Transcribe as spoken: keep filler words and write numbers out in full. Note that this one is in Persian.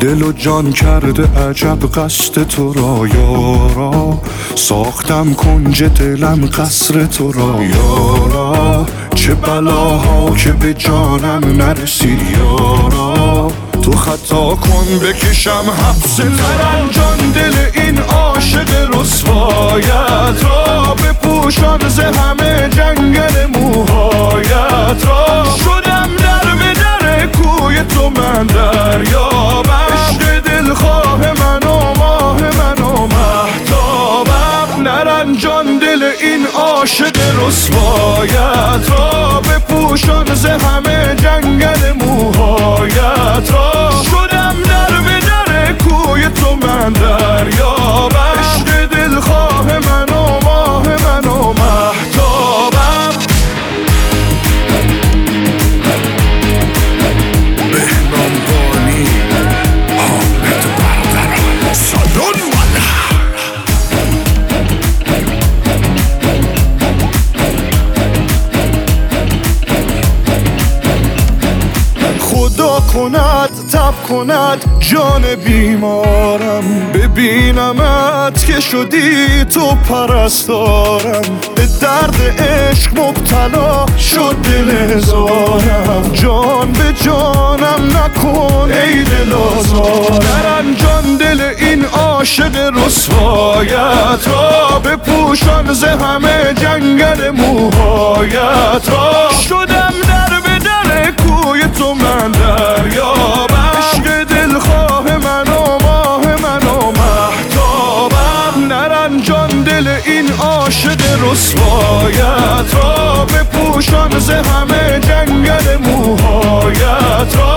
دل و جان کرده عجب قصد تو را یارا، ساختم کنج دلم قصر تو را یارا، چه بلاها که به جانم نرسید یارا، تو خطا کن بکشم حبس ترنجان دل این عاشق رسوایت را، بپوشان ز همه جنگل موهایت را، شدم در به در کوی تو من دریابم، عشق دلخواه من و ماه من و مهتابم، نرنجان دل این عاشق رسوایت را، بپوشان ز همه جنگل موهایت را، شدم در به در کوی تو من دریابم، عشق دلخواه من و ماه من و مهتابم. بهنام بانی حامد برادران سالون والا، خدا کند تب کند جان بیمارم، ببینمت که شدی تو پرستارم، به درد عشق مبتلا شد دل زارم، جان به جانم نکن ای دل آزارم، نرنجان دل این عاشق رسوایت را، بپوشان ز همه جنگل موهایت را، شدم در به در کوی تو من دریابم، عشق دلخواه من و ماه من و مهتابم، نرنجان دل این عاشق رسوایت را، بپوشان ز همه جنگل موهایت را،